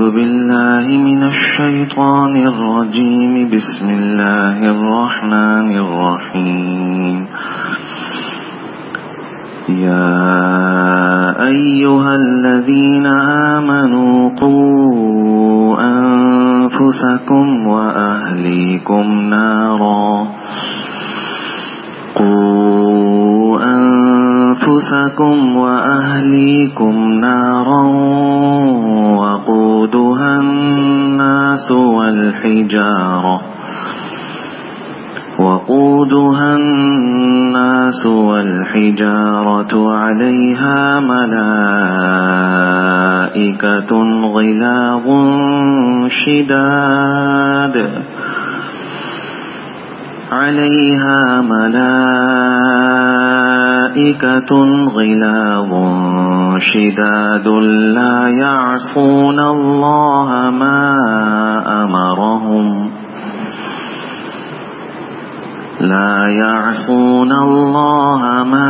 بالله من الشيطان الرجيم. بسم الله الرحمن الرحيم. يا أيها الذين آمنوا قوا أنفسكم وأهليكم نارا وقودها الناس والحجارة عليها ملائكة غلاظ شداد لا يعصون الله ما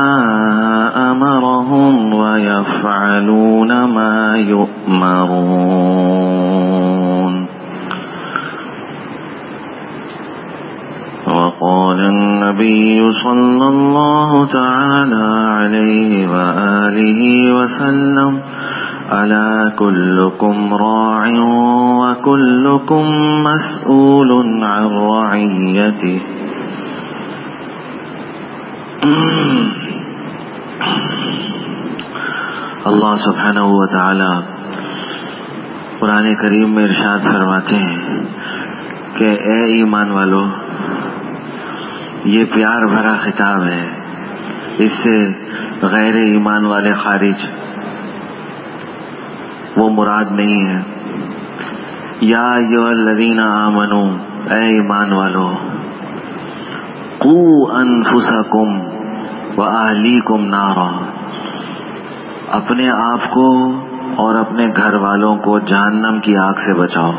أمرهم ويفعلون ما يؤمرون. وقال النبي صلى الله تعالى عليه وآله وسلم: ألا كلكم راع وكلكم مسؤول عن رعيته. اللہ سبحانہ و تعالی قرآن کریم میں ارشاد فرماتے ہیں کہ اے ایمان والو، یہ پیار بھرا خطاب ہے، اس سے غیر ایمان والے خارج وہ مراد نہیں ہے. یا ایھا الذین آمنو، اے ایمان والو، قوا انفسکم واہلیکم نارا، اپنے آپ کو اور اپنے گھر والوں کو جہنم کی آگ سے بچاؤ.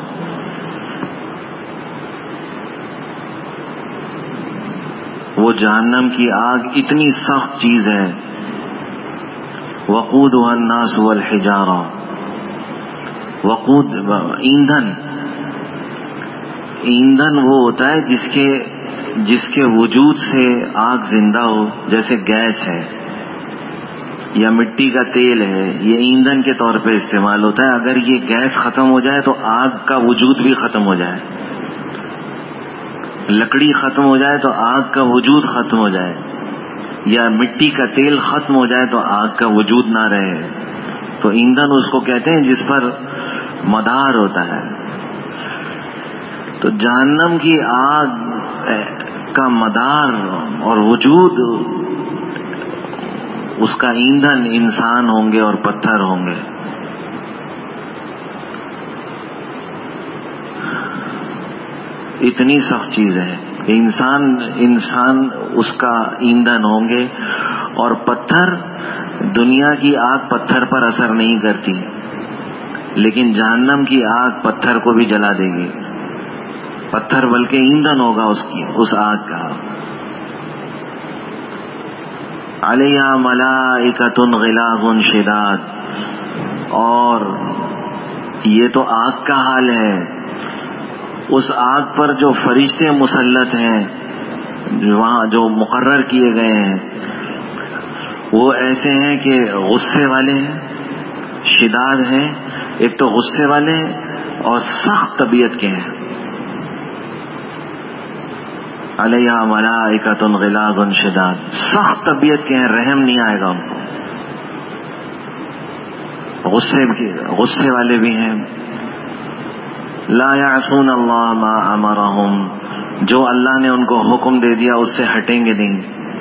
وہ جہنم کی آگ اتنی سخت چیز ہے. وقودها الناس والحجارہ، وقود ایندھن وہ ہوتا ہے جس کے وجود سے آگ زندہ ہو، جیسے گیس ہے یا مٹی کا تیل ہے، یہ ایندھن کے طور پہ استعمال ہوتا ہے. اگر یہ گیس ختم ہو جائے تو آگ کا وجود بھی ختم ہو جائے، لکڑی ختم ہو جائے تو آگ کا وجود ختم ہو جائے، یا مٹی کا تیل ختم ہو جائے تو آگ کا وجود نہ رہے، تو ایندھن اس کو کہتے ہیں جس پر مدار ہوتا ہے. تو جہنم کی آگ کا مدار اور وجود، اس کا ایندھن انسان ہوں گے اور پتھر ہوں گے. اتنی سخت چیز ہے کہ انسان اس کا ایندھن ہوں گے. اور پتھر، دنیا کی آگ پتھر پر اثر نہیں کرتی، لیکن جہنم کی آگ پتھر کو بھی جلا دے گی. پتھر بلکہ ایندھن ہوگا اس آگ کا. علیہا ملائکۃ غلاظ شداد، اور یہ تو آگ کا حال ہے. اس آگ پر جو فرشتے مسلط ہیں، وہاں جو مقرر کیے گئے ہیں، وہ ایسے ہیں کہ غصے والے ہیں، شداد ہیں. ایک تو غصے والے ہیں اور سخت طبیعت کے ہیں. علیہا ملائکۃ غلاظ شداد، سخت طبیعت کے ہیں، رحم نہیں آئے گا ان کو. غصے والے بھی ہیں. لا يعصون اللہ ما امرهم، جو اللہ نے ان کو حکم دے دیا اس سے ہٹیں گے نہیں.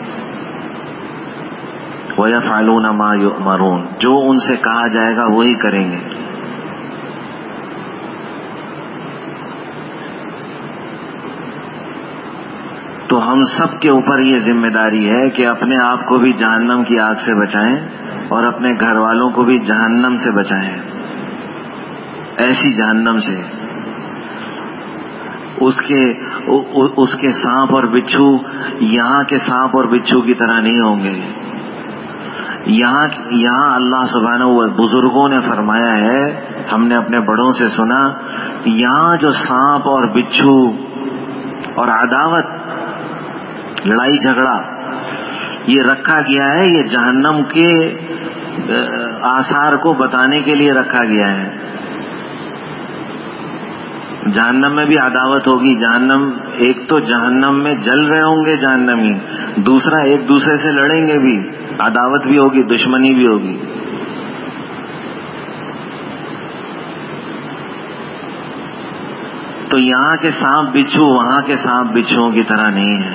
وَيَفْعَلُونَ مَا يُؤْمَرُونَ، جو ان سے کہا جائے گا وہی کریں گے. تو ہم سب کے اوپر یہ ذمہ داری ہے کہ اپنے آپ کو بھی جہنم کی آگ سے بچائیں اور اپنے گھر والوں کو بھی جہنم سے بچائیں. ایسی جہنم سے اس کے سانپ اور بچھو یہاں کے سانپ اور بچھو کی طرح نہیں ہوں گے. یہاں اللہ سبحانہ و بزرگوں نے فرمایا ہے ہم نے اپنے بڑوں سے سنا، یہاں جو سانپ اور بچھو اور عداوت، لڑائی جھگڑا یہ رکھا گیا ہے، یہ جہنم کے آثار کو بتانے کے لیے رکھا گیا ہے۔ جہنم میں بھی عداوت ہوگی، جہنم ایک تو جہنم میں جل رہے ہوں گے جہنمی، دوسرا ایک دوسرے سے لڑیں گے بھی، عداوت بھی ہوگی، دشمنی بھی ہوگی۔ تو یہاں کے سانپ بچھو وہاں کے سانپ بچھوؤں کی طرح نہیں ہے۔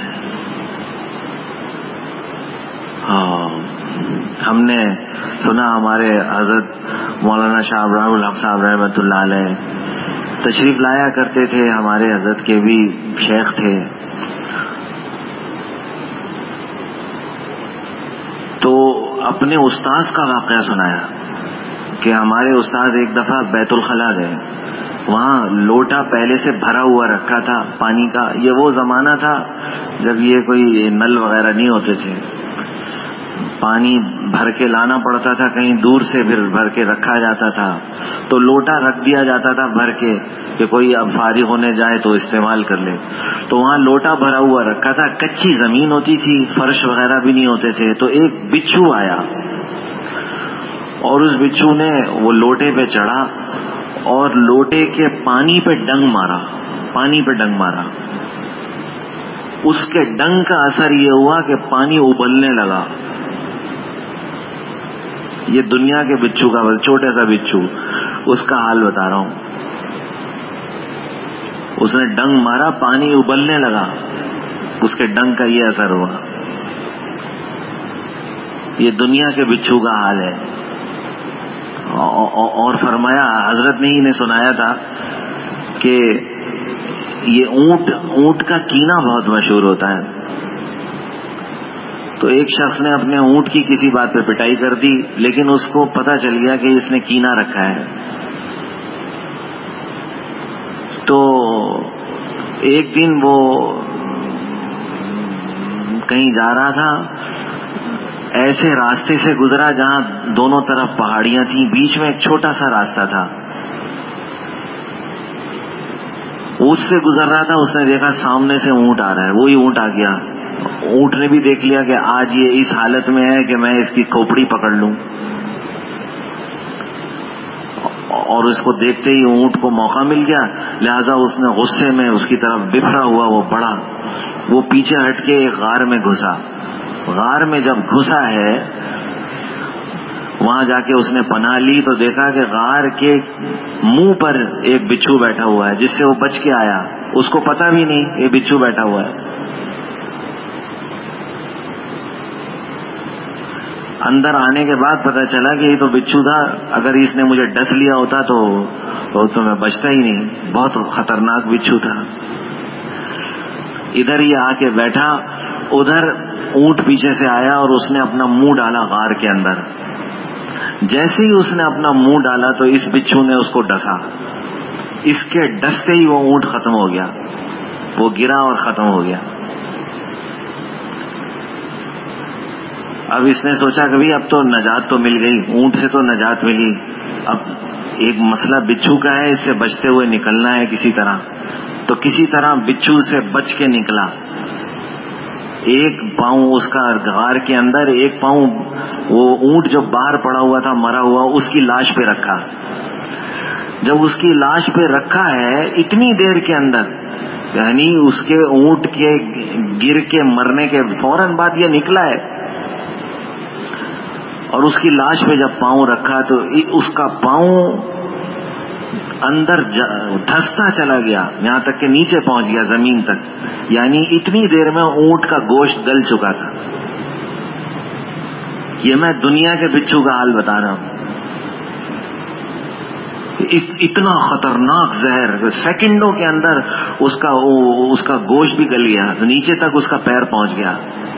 ہم نے سنا ہمارے حضرت مولانا شاہ ابراہیم الحق صاحب رحمۃ اللہ علیہ تشریف لایا کرتے تھے، ہمارے حضرت کے بھی شیخ تھے، تو اپنے استاذ کا واقعہ سنایا کہ ہمارے استاد ایک دفعہ بیت الخلا گئے، وہاں لوٹا پہلے سے بھرا ہوا رکھا تھا پانی کا۔ یہ وہ زمانہ تھا جب یہ کوئی نل وغیرہ نہیں ہوتے تھے، پانی بھر کے لانا پڑتا تھا کہیں دور سے، پھر بھر کے رکھا جاتا تھا، تو لوٹا رکھ دیا جاتا تھا بھر کے کہ کوئی اب فارغ ہونے جائے تو استعمال کر لے۔ تو وہاں لوٹا بھرا ہوا رکھا تھا، کچی زمین ہوتی تھی، فرش وغیرہ بھی نہیں ہوتے تھے، تو ایک بچھو آیا اور اس بچھو نے وہ لوٹے پہ چڑھا اور لوٹے کے پانی پہ ڈنگ مارا، پانی پہ ڈنگ مارا۔ اس کے ڈنگ کا اثر یہ ہوا کہ پانی ابلنے لگا۔ یہ دنیا کے بچھو کا، چھوٹے سا بچھو، اس کا حال بتا رہا ہوں۔ اس نے ڈنگ مارا، پانی ابلنے لگا، اس کے ڈنگ کا یہ اثر ہوا۔ یہ دنیا کے بچھو کا حال ہے۔ اور فرمایا، حضرت نے ہی نے سنایا تھا کہ یہ اونٹ کا کینا بہت مشہور ہوتا ہے، تو ایک شخص نے اپنے اونٹ کی کسی بات پہ پٹائی کر دی، لیکن اس کو پتا چل گیا کہ اس نے کینا رکھا ہے۔ تو ایک دن وہ کہیں جا رہا تھا، ایسے راستے سے گزرا جہاں دونوں طرف پہاڑیاں تھیں، بیچ میں ایک چھوٹا سا راستہ تھا، اس سے گزر رہا تھا، اس نے دیکھا سامنے سے اونٹ آ رہا ہے، وہی اونٹ آ گیا۔ اونٹ نے بھی دیکھ لیا کہ آج یہ اس حالت میں ہے کہ میں اس کی کھوپڑی پکڑ لوں، اور اس کو دیکھتے ہی اونٹ کو موقع مل گیا، لہذا اس نے غصے میں اس کی طرف بفرا ہوا وہ بڑھا، وہ پیچھے ہٹ کے ایک غار میں گھسا۔ غار میں جب گھسا ہے، وہاں جا کے اس نے پناہ لی تو دیکھا کہ غار کے منہ پر ایک بچھو بیٹھا ہوا ہے، جس سے وہ بچ کے آیا، اس کو پتا بھی نہیں یہ بچھو بیٹھا ہوا ہے۔ اندر آنے کے بعد پتا چلا کہ یہ تو بچھو تھا، اگر اس نے مجھے ڈس لیا ہوتا تو میں بچتا ہی نہیں، بہت خطرناک بچھو تھا۔ ادھر ہی آ کے بیٹھا، ادھر اونٹ پیچھے سے آیا اور اس نے اپنا منہ ڈالا غار کے اندر۔ جیسے ہی اس نے اپنا منہ ڈالا تو اس بچھو نے اس کو ڈسا، اس کے ڈستے ہی وہ اونٹ ختم ہو گیا، وہ گرا اور ختم ہو گیا۔ اب اس نے سوچا کہ بھئی اب تو نجات تو مل گئی، اونٹ سے تو نجات ملی، اب ایک مسئلہ بچھو کا ہے، اس سے بچتے ہوئے نکلنا ہے کسی طرح۔ تو کسی طرح بچھو سے بچ کے نکلا، ایک پاؤں اس کا غار کے اندر، ایک پاؤں وہ اونٹ جو باہر پڑا ہوا تھا مرا ہوا، اس کی لاش پہ رکھا۔ جب اس کی لاش پہ رکھا ہے اتنی دیر کے اندر، یعنی اس کے اونٹ کے گر کے مرنے کے فوراً بعد یہ نکلا ہے، اور اس کی لاش پہ جب پاؤں رکھا تو اس کا پاؤں اندر دھستا چلا گیا، یہاں تک کہ نیچے پہنچ گیا زمین تک، یعنی اتنی دیر میں اونٹ کا گوشت گل چکا تھا۔ یہ میں دنیا کے بچھو کا حال بتا رہا ہوں۔ اتنا خطرناک زہر، سیکنڈوں کے اندر اس کا گوشت بھی گل گیا، نیچے تک اس کا پیر پہنچ گیا۔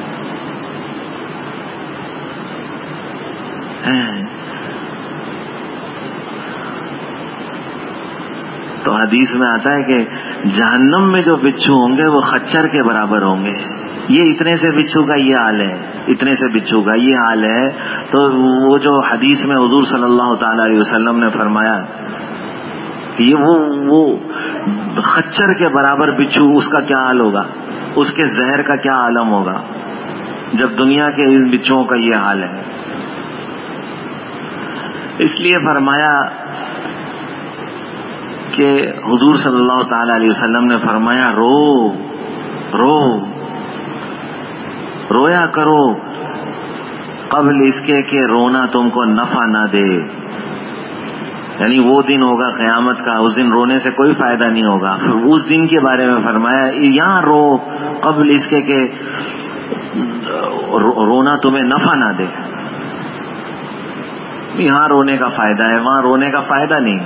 تو حدیث میں آتا ہے کہ جہنم میں جو بچھو ہوں گے وہ خچر کے برابر ہوں گے۔ یہ اتنے سے بچھو کا یہ حال ہے، اتنے سے بچھو کا یہ حال ہے۔ تو وہ جو حدیث میں حضور صلی اللہ تعالی علیہ وسلم نے فرمایا یہ وہ خچر کے برابر بچھو، اس کا کیا حال ہوگا، اس کے زہر کا کیا عالم ہوگا جب دنیا کے ان بچھوؤں کا یہ حال ہے. اس لیے فرمایا کہ حضور صلی اللہ تعالی علیہ وسلم نے فرمایا رویا کرو قبل اس کے کہ رونا تم کو نفع نہ دے. یعنی وہ دن ہوگا قیامت کا، اس دن رونے سے کوئی فائدہ نہیں ہوگا. پھر اس دن کے بارے میں فرمایا یہاں رو قبل اس کے کہ رونا تمہیں نفع نہ دے. یہاں رونے کا فائدہ ہے، وہاں رونے کا فائدہ نہیں.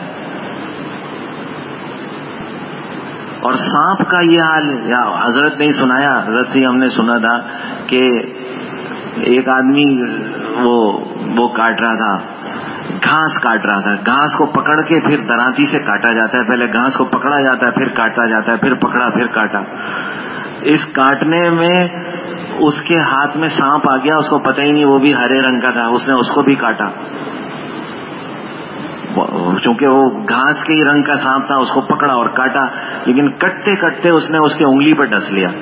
اور سانپ کا یہ حال، یا حضرت نے سنایا، حضرت سے ہم نے سنا تھا کہ ایک آدمی وہ کاٹ رہا تھا، گھاس کاٹ رہا تھا. گھاس کو پکڑ کے پھر دراتی سے کاٹا جاتا ہے. پہلے گھاس کو پکڑا جاتا ہے، پھر کاٹا جاتا ہے، پھر پکڑا پھر کاٹا. اس کاٹنے میں اس کے ہاتھ میں سانپ آ گیا، اس کو پتہ ہی نہیں، وہ بھی ہرے رنگ کا تھا. اس نے اس کو بھی کاٹا، چونکہ وہ گھاس کے ہی رنگ کا سانپ تھا. اس کو پکڑا اور کاٹا، لیکن کٹتے کٹتے اس نے اس کے انگلی پہ ڈس لیا.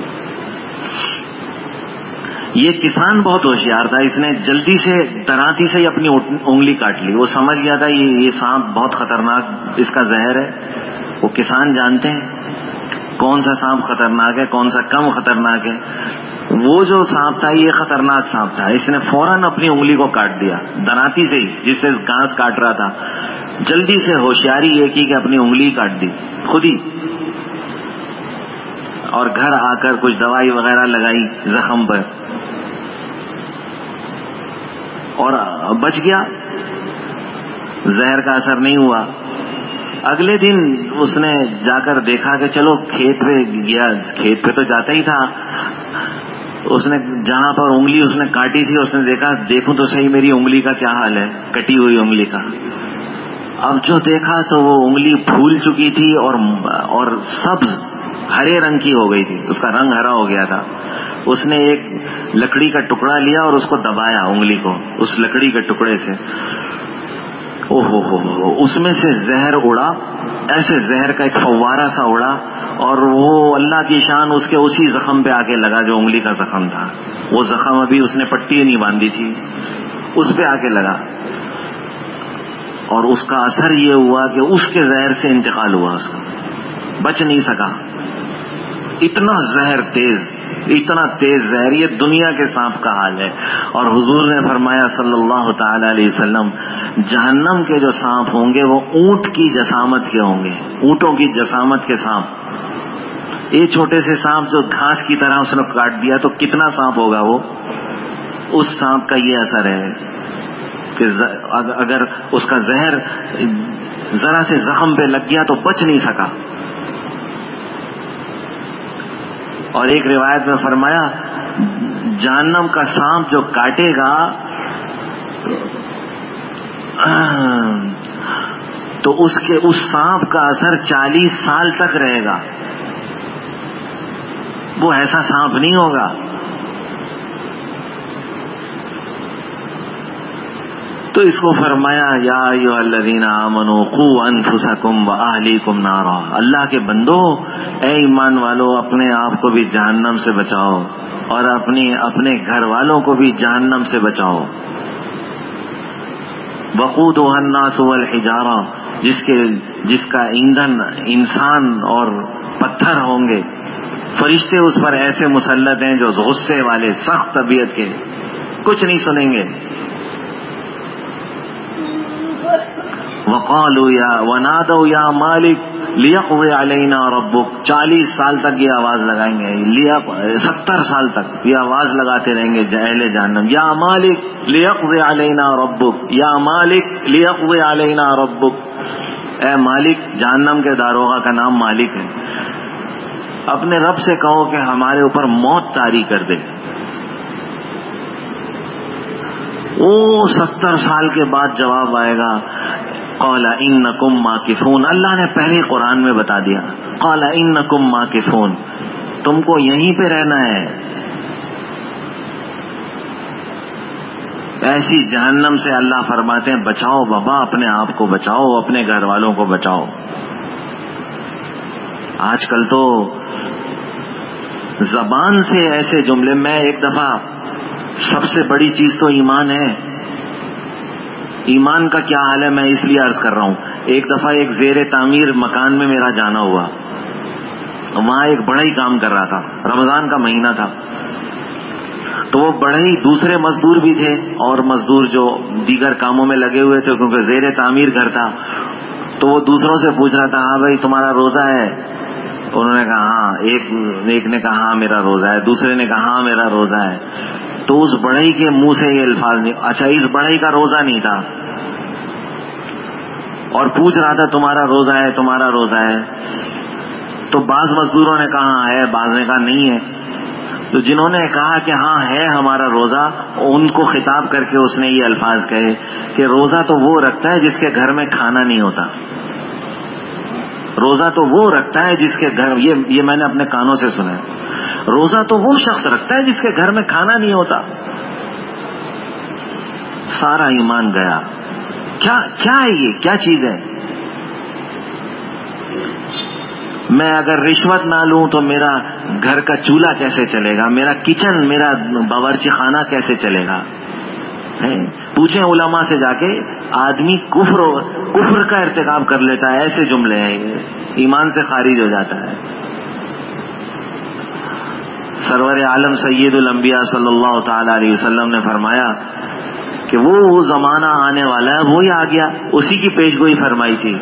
یہ کسان بہت ہوشیار تھا، اس نے جلدی سے دراتی سے ہی اپنی انگلی کاٹ لی. وہ سمجھ گیا تھا یہ سانپ بہت خطرناک، اس کا زہر ہے. وہ کسان جانتے ہیں کون سا سانپ خطرناک ہے، کون سا کم خطرناک ہے. وہ جو سانپ تھا یہ خطرناک سانپ تھا. اس نے فوراً اپنی انگلی کو کاٹ دیا دراتی سے ہی، جس سے گھاس کاٹ رہا تھا. جلدی سے ہوشیاری یہ کی کہ اپنی انگلی کاٹ دی خود ہی، اور گھر آ کر کچھ دوائی وغیرہ لگائی زخم پر اور بچ گیا، زہر کا اثر نہیں ہوا. اگلے دن اس نے جا کر دیکھا کہ چلو کھیت پہ گیا، کھیت پہ تو جاتا ہی تھا. اس نے جہاں پر انگلی اس نے کاٹی تھی، اس نے دیکھا دیکھوں تو صحیح میری انگلی کا کیا حال ہے، کٹی ہوئی انگلی کا. اب جو دیکھا تو وہ انگلی پھول چکی تھی اور سبز ہرے رنگ کی ہو گئی تھی، اس کا رنگ ہرا ہو گیا تھا. اس نے ایک لکڑی کا ٹکڑا لیا اور اس کو دبایا انگلی کو اس لکڑی کے ٹکڑے سے. او ہو اس میں سے زہر اڑا، ایسے زہر کا ایک فوارہ سا اڑا، اور وہ اللہ کی شان اس کے اسی زخم پہ آ کے لگا جو انگلی کا زخم تھا. وہ زخم ابھی اس نے پٹی نہیں باندھی تھی، اس پہ آ کے لگا، اور اس کا اثر یہ ہوا کہ اس کے زہر سے انتقال ہوا، اس کا بچ نہیں سکا. اتنا زہر تیز، اتنا تیز زہر، یہ دنیا کے سانپ کا حال ہے. اور حضور نے فرمایا صلی اللہ تعالی علیہ وسلم، جہنم کے جو سانپ ہوں گے وہ اونٹ کی جسامت کے ہوں گے، اونٹوں کی جسامت کے سانپ. یہ چھوٹے سے سانپ جو گھاس کی طرح اس نے کاٹ دیا تو کتنا سانپ ہوگا وہ. اس سانپ کا یہ اثر ہے کہ اگر اس کا زہر ذرا سے زخم پہ لگ گیا تو بچ نہیں سکا. اور ایک روایت میں فرمایا جہنم کا سانپ جو کاٹے گا تو اس سانپ کا اثر 40 سال تک رہے گا. وہ ایسا سانپ نہیں ہوگا. تو اس کو فرمایا یا ایھا الذین آمنوا قوا انفسکم واہلیکم نارا. اللہ کے بندو، اے ایمان والو، اپنے آپ کو بھی جہنم سے بچاؤ اور اپنے گھر والوں کو بھی جہنم سے بچاؤ. وقودها الناس والحجارہ، جس کا ایندھن انسان اور پتھر ہوں گے. فرشتے اس پر ایسے مسلط ہیں جو غصے والے، سخت طبیعت کے، کچھ نہیں سنیں گے. وقالوا ونادوا یا مالک لیقضی علینا ربک. 40 سال تک یہ آواز لگائیں گے، 70 سال تک یہ آواز لگاتے رہیں گے اہل جہنم، یا مالک لیقضی علینا ربک، یا مالک لیقضی علینا ربک. اے مالک، جہنم کے داروغہ کا نام مالک ہے. اپنے رب سے کہو کہ ہمارے اوپر موت طاری کر دے. وہ 70 سال کے بعد جواب آئے گا، قال انکم ماکثون. اللہ نے پہلے قرآن میں بتا دیا، قال انکم ماکثون، تم کو یہیں پہ رہنا ہے. ایسی جہنم سے اللہ فرماتے ہیں بچاؤ بابا، اپنے آپ کو بچاؤ، اپنے گھر والوں کو بچاؤ۔ آج کل تو زبان سے ایسے جملے، میں ایک دفعہ، سب سے بڑی چیز تو ایمان ہے، ایمان کا کیا حال ہے میں اس لیے عرض کر رہا ہوں۔ ایک دفعہ ایک زیر تعمیر مکان میں میرا جانا ہوا، وہاں ایک بڑھئی کام کر رہا تھا، رمضان کا مہینہ تھا، تو وہ بڑھئی دوسرے مزدور بھی تھے اور مزدور جو دیگر کاموں میں لگے ہوئے تھے، کیونکہ زیر تعمیر گھر تھا، تو وہ دوسروں سے پوچھ رہا تھا ہاں بھائی تمہارا روزہ ہے؟ انہوں نے کہا ہاں، ایک نے کہا ہاں میرا روزہ ہے، دوسرے نے کہا ہاں میرا روزہ ہے۔ تو اس بڑھئی کے منہ سے یہ الفاظ نہیں، اچھا اس بڑھئی کا روزہ نہیں تھا، اور پوچھ رہا تھا تمہارا روزہ ہے، تمہارا روزہ ہے؟ تو بعض مزدوروں نے کہا ہے، بعض نے کہا نہیں ہے۔ تو جنہوں نے کہا کہ ہاں ہے ہمارا روزہ، ان کو خطاب کر کے اس نے یہ الفاظ کہے کہ روزہ تو وہ رکھتا ہے جس کے گھر میں کھانا نہیں ہوتا، روزہ تو وہ رکھتا ہے جس کے گھر، یہ میں نے اپنے کانوں سے سنا ہے، روزہ تو وہ شخص رکھتا ہے جس کے گھر میں کھانا نہیں ہوتا۔ سارا ایمان گیا۔ کیا ہے یہ؟ کیا چیز ہے؟ میں اگر رشوت نہ لوں تو میرا گھر کا چولہا کیسے چلے گا، میرا کچن، میرا باورچی خانہ کیسے چلے گا؟ پوچھیں علماء سے جا کے، آدمی کفر کا ارتکاب کر لیتا ہے، ایسے جملے ہیں یہ، ایمان سے خارج ہو جاتا ہے۔ سرور عالم سید الانبیاء صلی اللہ تعالی علیہ وسلم نے فرمایا کہ وہ زمانہ آنے والا ہے، وہی آ گیا، اسی کی پیشگوئی فرمائی تھی۔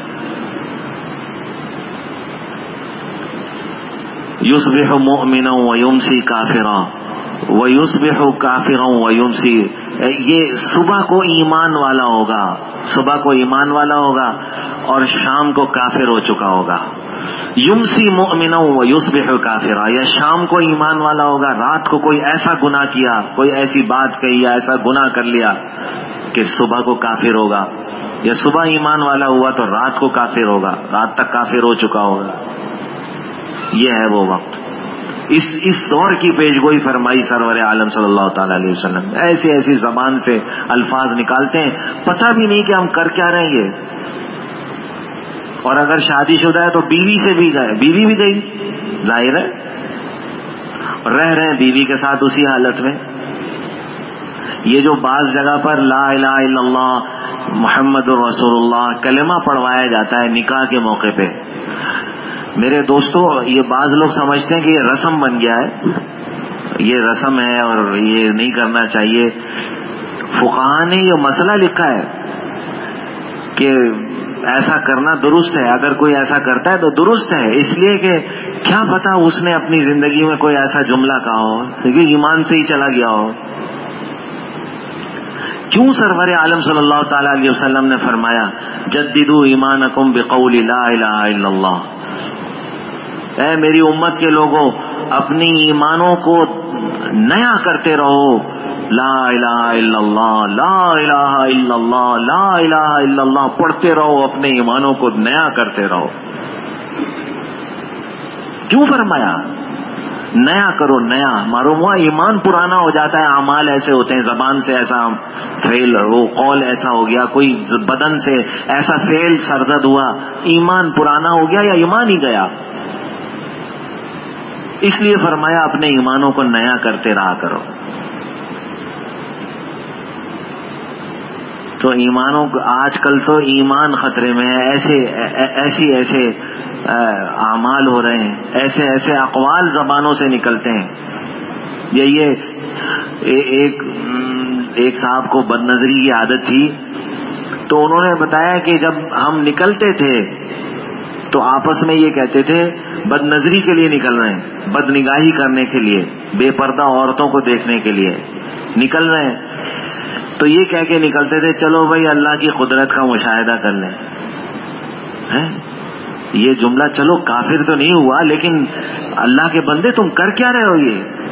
یصبح مؤمنا ویمسی کافرا ویصبح کافرا ویمسی، یہ صبح کو ایمان والا ہوگا، صبح کو ایمان والا ہوگا اور شام کو کافر ہو چکا ہوگا۔ یمسی مؤمنا ویصبح کافرا، یا شام کو ایمان والا ہوگا، رات کو کوئی ایسا گناہ کیا، کوئی ایسی بات کہی یا ایسا گناہ کر لیا کہ صبح کو کافر ہوگا، یا صبح ایمان والا ہوا تو رات کو کافر ہوگا، رات تک کافر ہو چکا ہوگا۔ یہ ہے وہ وقت، اس دور کی پیشگوئی فرمائی سرور عالم صلی اللہ تعالی علیہ وسلم۔ ایسی زبان سے الفاظ نکالتے ہیں، پتہ بھی نہیں کہ ہم کر کیا رہیں گے۔ اور اگر شادی شدہ ہے تو بیوی سے بھی گئے، بیوی بھی گئی، ظاہر ہے رہ رہے ہیں بیوی کے ساتھ اسی حالت میں۔ یہ جو بعض جگہ پر لا الہ الا اللہ محمد رسول اللہ کلمہ پڑھوایا جاتا ہے نکاح کے موقع پہ، میرے دوستو یہ بعض لوگ سمجھتے ہیں کہ یہ رسم بن گیا ہے، یہ رسم ہے اور یہ نہیں کرنا چاہیے۔ فقہاء نے یہ مسئلہ لکھا ہے کہ ایسا کرنا درست ہے، اگر کوئی ایسا کرتا ہے تو درست ہے، اس لیے کہ کیا پتا اس نے اپنی زندگی میں کوئی ایسا جملہ کہا ہو کیونکہ ایمان سے ہی چلا گیا ہو۔ کیوں سرور عالم صلی اللہ تعالی علیہ وسلم نے فرمایا جددوا ایمانکم بقول لا الہ الا اللہ، اے میری امت کے لوگوں اپنی ایمانوں کو نیا کرتے رہو، لا الہ الا اللہ، لا الہ الا اللہ، لا الہ الا اللہ پڑھتے رہو، اپنے ایمانوں کو نیا کرتے رہو۔ کیوں فرمایا نیا کرو؟ نیا معلوم ہوا ایمان پرانا ہو جاتا ہے، اعمال ایسے ہوتے ہیں، زبان سے ایسا فعل، وہ قول ایسا ہو گیا، کوئی بدن سے ایسا فعل سرزد ہوا، ایمان پرانا ہو گیا یا ایمان ہی گیا۔ اس لیے فرمایا اپنے ایمانوں کو نیا کرتے رہا کرو۔ تو ایمانوں کو آج کل تو ایمان خطرے میں ہے، ایسے اعمال ہو رہے ہیں، ایسے اقوال زبانوں سے نکلتے ہیں۔ ایک صاحب کو بد نظری کی عادت تھی، تو انہوں نے بتایا کہ جب ہم نکلتے تھے تو آپس میں یہ کہتے تھے بد نظری کے لیے نکل رہے ہیں، بد نگاہی کرنے کے لیے، بے پردہ عورتوں کو دیکھنے کے لیے نکل رہے ہیں، تو یہ کہہ کے نکلتے تھے چلو بھائی اللہ کی قدرت کا مشاہدہ کر لیں۔ یہ جملہ چلو کافر تو نہیں ہوا، لیکن اللہ کے بندے تم کر کیا رہے ہو؟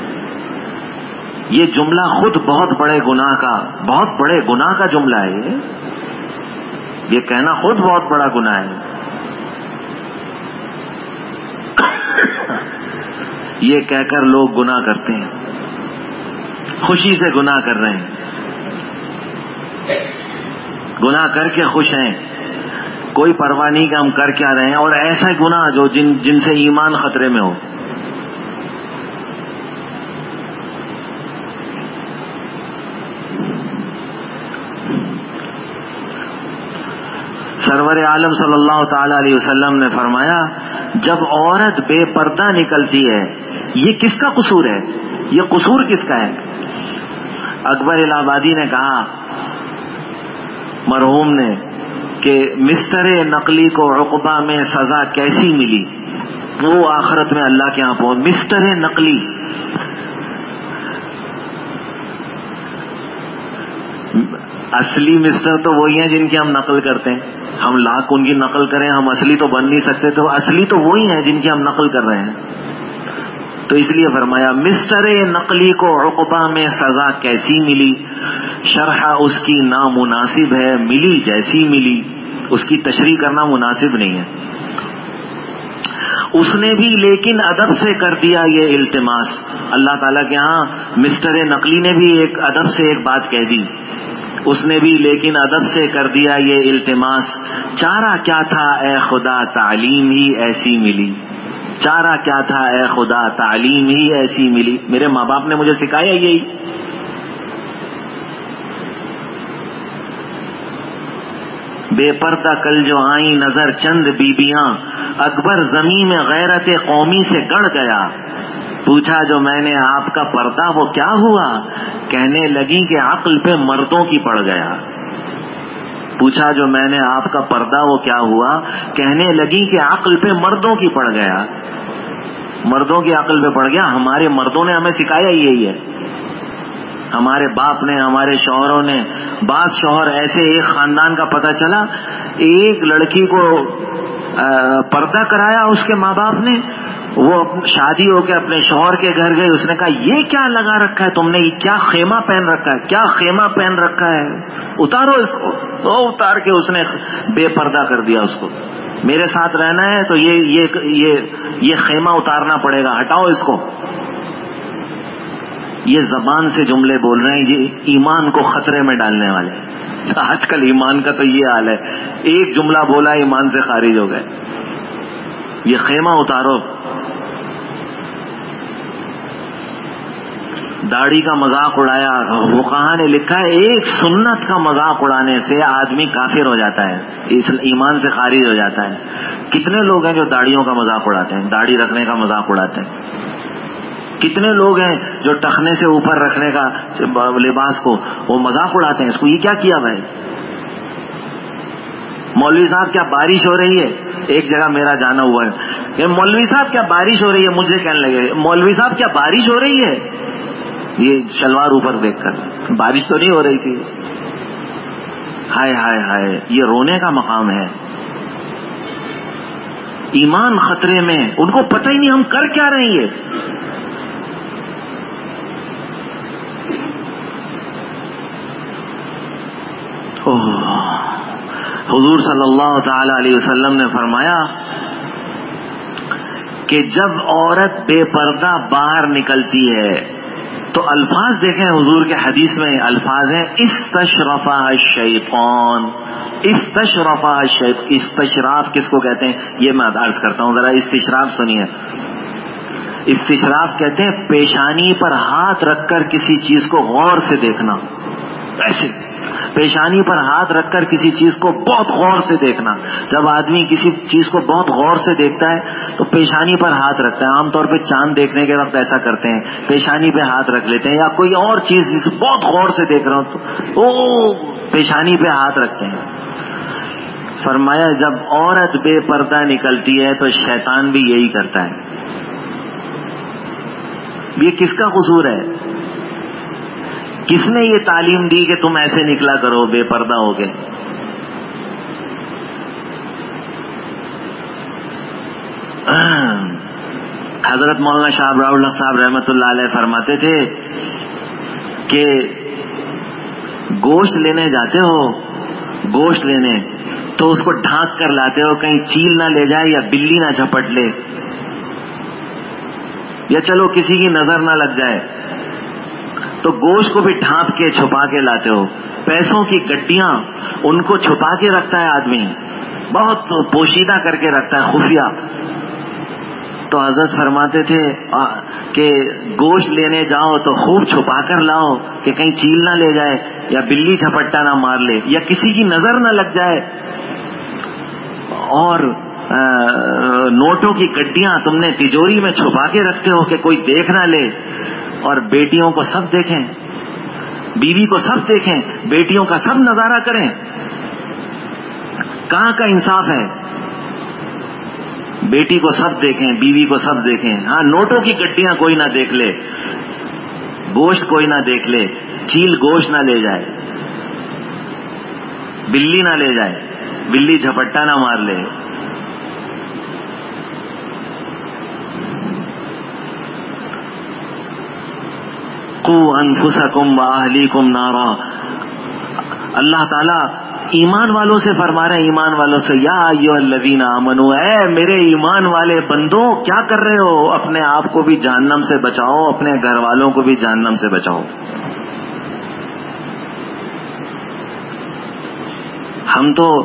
یہ جملہ خود بہت بڑے گناہ کا جملہ ہے، یہ کہنا خود بہت بڑا گناہ ہے۔ یہ کہہ کر لوگ گناہ کرتے ہیں، خوشی سے گناہ کر رہے ہیں۔ گناہ کر کے خوش ہیں، کوئی پرواہ نہیں کہ ہم کر کیا رہے ہیں، اور ایسا گناہ جو جن سے ایمان خطرے میں ہو. سرور عالم صلی اللہ تعالی علیہ وسلم نے فرمایا جب عورت بے پردہ نکلتی ہے یہ کس کا قصور ہے؟ یہ قصور کس کا ہے؟ اکبر الہ آبادی نے کہا مرحوم نے کہ مسٹر نقلی کو عقبہ میں سزا کیسی ملی، وہ آخرت میں اللہ کے ہاں پہنچ. مسٹر نقلی، اصلی مسٹر تو وہی ہیں جن کی ہم نقل کرتے ہیں. ہم لاکھ ان کی نقل کریں، ہم اصلی تو بن نہیں سکتے، تو اصلی تو وہی ہیں جن کی ہم نقل کر رہے ہیں. تو اس لیے فرمایا مسٹر نقلی کو عقبہ میں سزا کیسی ملی، شرح اس کی نامناسب ہے، ملی جیسی ملی، اس کی تشریح کرنا مناسب نہیں ہے. اس نے بھی لیکن ادب سے کر دیا یہ التماس. اللہ تعالیٰ کے ہاں مسٹر نقلی نے بھی ایک ادب سے ایک بات کہہ دی، اس نے بھی لیکن ادب سے کر دیا یہ التماس. چارہ کیا تھا اے خدا تعلیم ہی ایسی ملی، چارہ کیا تھا اے خدا تعلیم ہی ایسی ملی. میرے ماں باپ نے مجھے سکھایا یہی. بے پردہ کل جو آئیں نظر چند بیبیاں، اکبر زمین میں غیرت قومی سے گڑ گیا. پوچھا جو میں نے آپ کا پردہ وہ کیا ہوا، کہنے لگی کہ عقل پہ مردوں کی پڑ گیا. پوچھا جو میں نے آپ کا پردہ وہ کیا ہوا، کہنے لگی کہ عقل پہ مردوں کی پڑ گیا. مردوں کی عقل پہ پڑ گیا. ہمارے مردوں نے ہمیں سکھایا یہی ہے. ہمارے باپ نے، ہمارے شوہروں نے. بعض شوہر ایسے، ایک خاندان کا پتہ چلا، ایک لڑکی کو پردہ کرایا اس کے ماں باپ نے، وہ شادی ہو کے اپنے شوہر کے گھر گئی. اس نے کہا یہ کیا لگا رکھا ہے تم نے، یہ کیا خیمہ پہن رکھا ہے، کیا خیمہ پہن رکھا ہے، اتارو اس کو. تو اتار کے اس نے بے پردہ کر دیا اس کو. میرے ساتھ رہنا ہے تو یہ خیمہ اتارنا پڑے گا، ہٹاؤ اس کو. یہ زبان سے جملے بول رہے ہیں، یہ ایمان کو خطرے میں ڈالنے والے. آج کل ایمان کا تو یہ حال ہے، ایک جملہ بولا ایمان سے خارج ہو گئے. یہ خیمہ اتارو. داڑھی کا مذاق اڑایا. فقہا نے لکھا ہے ایک سنت کا مذاق اڑانے سے آدمی کافر ہو جاتا ہے، ایمان سے خارج ہو جاتا ہے. کتنے لوگ ہیں جو داڑھیوں کا مذاق اڑاتے ہیں، داڑھی رکھنے کا مذاق اڑاتے ہیں. کتنے لوگ ہیں جو ٹخنے سے اوپر رکھنے کا لباس کو وہ مذاق اڑاتے ہیں، اس کو یہ کیا کیا بھائی. مولوی صاحب کیا بارش ہو رہی ہے، ایک جگہ میرا جانا ہوا ہے کہ مولوی صاحب کیا بارش ہو رہی ہے، مجھے کہنے لگے مولوی صاحب کیا بارش ہو رہی ہے. یہ شلوار اوپر دیکھ کر، بارش تو نہیں ہو رہی تھی. ہائے ہائے ہائے، یہ رونے کا مقام ہے. ایمان خطرے میں، ان کو پتہ ہی نہیں ہم کر کیا رہے ہیں. حضور صلی اللہ تعالی علیہ وسلم نے فرمایا کہ جب عورت بے پردہ باہر نکلتی ہے تو الفاظ دیکھیں حضور کے حدیث میں الفاظ ہیں استشرفہ الشیطان. استشرفہ الشیطان، استشراف کس کو کہتے ہیں یہ میں عرض کرتا ہوں، ذرا استشراف سنیے. استشراف کہتے ہیں پیشانی پر ہاتھ رکھ کر کسی چیز کو غور سے دیکھنا. ایسے پیشانی پر ہاتھ رکھ کر کسی چیز کو بہت غور سے دیکھنا. جب آدمی کسی چیز کو بہت غور سے دیکھتا ہے تو پیشانی پر ہاتھ رکھتا ہے. عام طور پہ چاند دیکھنے کے وقت ایسا کرتے ہیں، پیشانی پہ ہاتھ رکھ لیتے ہیں، یا کوئی اور چیز جسے بہت غور سے دیکھ رہا ہوں تو پیشانی پہ ہاتھ رکھتے ہیں. فرمایا جب عورت بے پردہ نکلتی ہے تو شیطان بھی یہی کرتا ہے. یہ کس کا قصور ہے؟ کس نے یہ تعلیم دی کہ تم ایسے نکلا کرو بے پردہ ہو کے؟ حضرت مولانا شاہ ابرار الحق صاحب رحمۃ اللہ علیہ فرماتے تھے کہ گوشت لینے جاتے ہو، گوشت لینے تو اس کو ڈھانک کر لاتے ہو، کہیں چیل نہ لے جائے یا بلی نہ جھپٹ لے، یا چلو کسی کی نظر نہ لگ جائے. تو گوشت کو بھی ڈھانپ کے چھپا کے لاتے ہو. پیسوں کی گڈیاں ان کو چھپا کے رکھتا ہے آدمی, بہت پوشیدہ کر کے رکھتا ہے, خفیہ. تو حضرت فرماتے تھے کہ گوشت لینے جاؤ تو خوب چھپا کر لاؤ کہ کہیں چیل نہ لے جائے, یا بلی جھپٹا نہ مار لے, یا کسی کی نظر نہ لگ جائے. اور نوٹوں کی گڈیاں تم نے تجوری میں چھپا کے رکھتے ہو کہ کوئی دیکھ نہ لے. اور بیٹیوں کو سب دیکھیں, بیوی کو سب دیکھیں, بیٹیوں کا سب نظارہ کریں. کہاں کا انصاف ہے؟ بیٹی کو سب دیکھیں, بیوی کو سب دیکھیں. ہاں, نوٹوں کی گڈیاں کوئی نہ دیکھ لے, گوشت کوئی نہ دیکھ لے, چیل گوشت نہ لے جائے, بلی نہ لے جائے, بلی جھپٹا نہ مار لے. قوا انفسکم واہلیکم نارا. اللہ تعالیٰ ایمان والوں سے فرما رہے ہیں, ایمان والوں سے, یا ایھا الذین آمنو, اے میرے ایمان والے بندوں, کیا کر رہے ہو؟ اپنے آپ کو بھی جہنم سے بچاؤ, اپنے گھر والوں کو بھی جہنم سے بچاؤ. ہم تو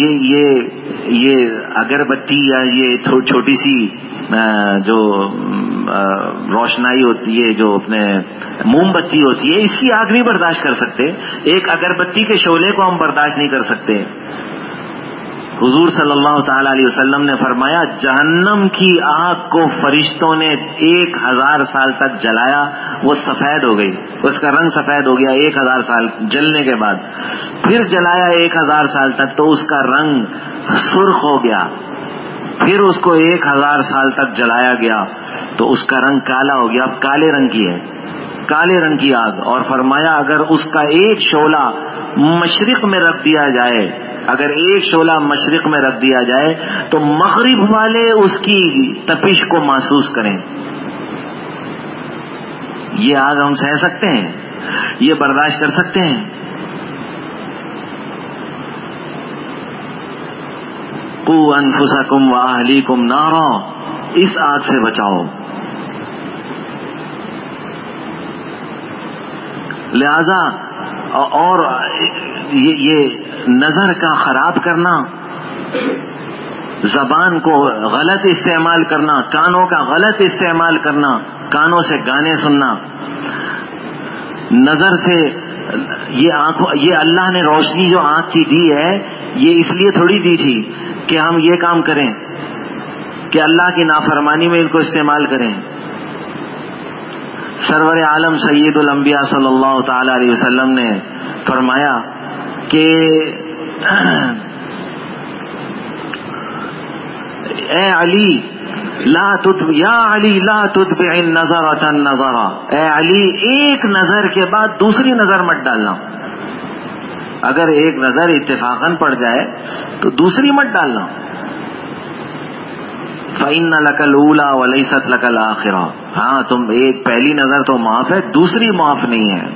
یہ اگربتی یا یہ چھوٹی سی جو روشنائی ہوتی ہے, جو اپنے موم بتی ہوتی ہے, اس کی آگ نہیں برداشت کر سکتے. ایک اگربتی کے شعلے کو ہم برداشت نہیں کر سکتے. حضور صلی اللہ تعالی علیہ وسلم نے فرمایا, جہنم کی آگ کو فرشتوں نے 1000 سال تک جلایا, وہ سفید ہو گئی, اس کا رنگ سفید ہو گیا 1000 سال جلنے کے بعد. پھر جلایا 1000 سال تک تو اس کا رنگ سرخ ہو گیا. پھر اس کو 1000 سال تک جلایا گیا تو اس کا رنگ کالا ہو گیا, اب کالے رنگ کی ہے, کالے رنگ کی آگ. اور فرمایا اگر اس کا ایک شعلہ مشرق میں رکھ دیا جائے, اگر ایک شعلہ مشرق میں رکھ دیا جائے تو مغرب والے اس کی تپش کو محسوس کریں. یہ آگ ہم سہ سکتے ہیں؟ یہ برداشت کر سکتے ہیں؟ قوا انفسکم واہلیکم نارا, اس آگ سے بچاؤ. لہذا اور یہ نظر کا خراب کرنا, زبان کو غلط استعمال کرنا, کانوں کا غلط استعمال کرنا, کانوں سے گانے سننا, نظر سے یہ اللہ نے روشنی جو آنکھ کی دی ہے, یہ اس لیے تھوڑی دی تھی کہ ہم یہ کام کریں کہ اللہ کی نافرمانی میں ان کو استعمال کریں. سرور عالم سید الانبیاء صلی اللہ تعالی علیہ وسلم نے فرمایا کہ اے علی یا علی لا تتبع النظرة النظرة, اے علی ایک نظر کے بعد دوسری نظر مت ڈالنا. اگر ایک نظر اتفاقاً پڑ جائے تو دوسری مت ڈالنا. فَإِنَّ لَكَ الْأُولَى وَلَيْسَتْ لَكَ الْآخِرَةُ. ہاں, تم ایک پہلی نظر تو معاف ہے, دوسری معاف نہیں ہے.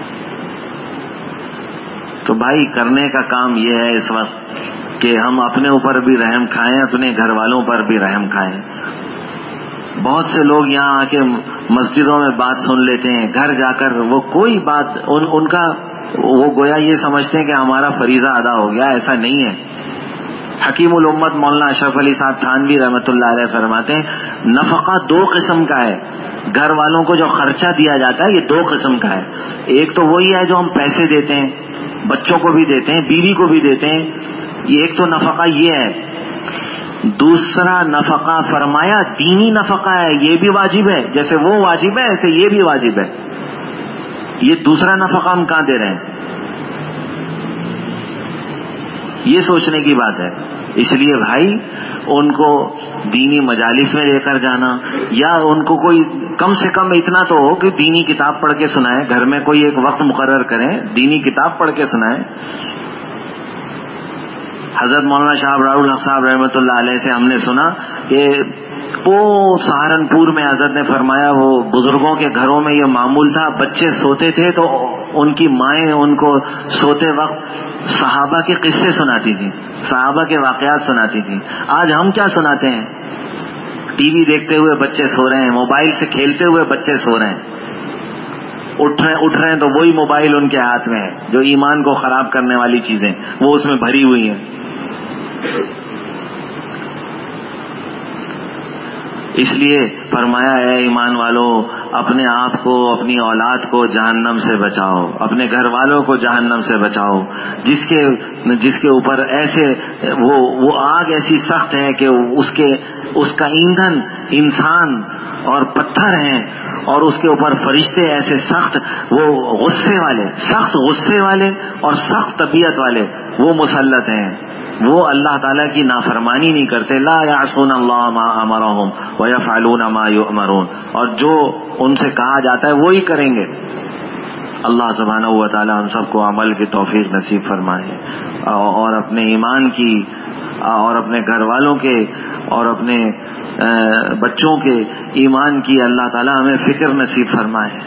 تو بھائی کرنے کا کام یہ ہے اس وقت کہ ہم اپنے اوپر بھی رحم کھائیں, اپنے گھر والوں پر بھی رحم کھائیں. بہت سے لوگ یہاں آ کے مسجدوں میں بات سن لیتے ہیں, گھر جا کر وہ کوئی بات ان کا وہ گویا یہ سمجھتے ہیں کہ ہمارا فریضہ ادا ہو گیا. ایسا نہیں ہے. حکیم الامت مولانا اشرف علی صاحب تھانوی رحمۃ اللہ علیہ فرماتے ہیں, نفقہ 2 قسم کا ہے. گھر والوں کو جو خرچہ دیا جاتا ہے یہ 2 قسم کا ہے. ایک تو وہی ہے جو ہم پیسے دیتے ہیں, بچوں کو بھی دیتے ہیں, بیوی کو بھی دیتے ہیں, یہ ایک تو نفقہ یہ ہے. دوسرا نفقہ فرمایا دینی نفقہ ہے, یہ بھی واجب ہے, جیسے وہ واجب ہے ایسے یہ بھی واجب ہے. یہ دوسرا نفقہ ہم کہاں دے رہے ہیں؟ یہ سوچنے کی بات ہے. اس لیے بھائی ان کو دینی مجالس میں لے کر جانا, یا ان کو کوئی کم سے کم اتنا تو ہو کہ دینی کتاب پڑھ کے سنائیں. گھر میں کوئی ایک وقت مقرر کریں, دینی کتاب پڑھ کے سنائیں. حضرت مولانا شاہ ابرار الحق صاحب رحمۃ اللہ علیہ سے ہم نے سنا کہ وہ سہارنپور میں حضرت نے فرمایا وہ بزرگوں کے گھروں میں یہ معمول تھا, بچے سوتے تھے تو ان کی مائیں ان کو سوتے وقت صحابہ کے قصے سناتی تھی, صحابہ کے واقعات سناتی تھی. آج ہم کیا سناتے ہیں؟ ٹی وی دیکھتے ہوئے بچے سو رہے ہیں, موبائل سے کھیلتے ہوئے بچے سو رہے ہیں. اٹھ رہے ہیں تو وہی موبائل ان کے ہاتھ میں ہے جو ایمان کو خراب کرنے والی چیزیں وہ اس میں بھری ہوئی ہیں. اس لیے فرمایا ہے ایمان والو اپنے آپ کو اپنی اولاد کو جہنم سے بچاؤ, اپنے گھر والوں کو جہنم سے بچاؤ, جس کے اوپر ایسے وہ آگ ایسی سخت ہے کہ اس کا ایندھن انسان اور پتھر ہیں, اور اس کے اوپر فرشتے ایسے سخت, وہ سخت غصے والے اور سخت طبیعت والے وہ مسلط ہیں. وہ اللہ تعالیٰ کی نافرمانی نہیں کرتے. لا یعصون اللہ ما امرہم ویفعلون ما یؤمرون, اور جو ان سے کہا جاتا ہے وہی کریں گے. اللہ سبحانہ و تعالیٰ ہم سب کو عمل کی توفیق نصیب فرمائے, اور اپنے ایمان کی اور اپنے گھر والوں کے اور اپنے بچوں کے ایمان کی اللہ تعالیٰ ہمیں فکر نصیب فرمائے.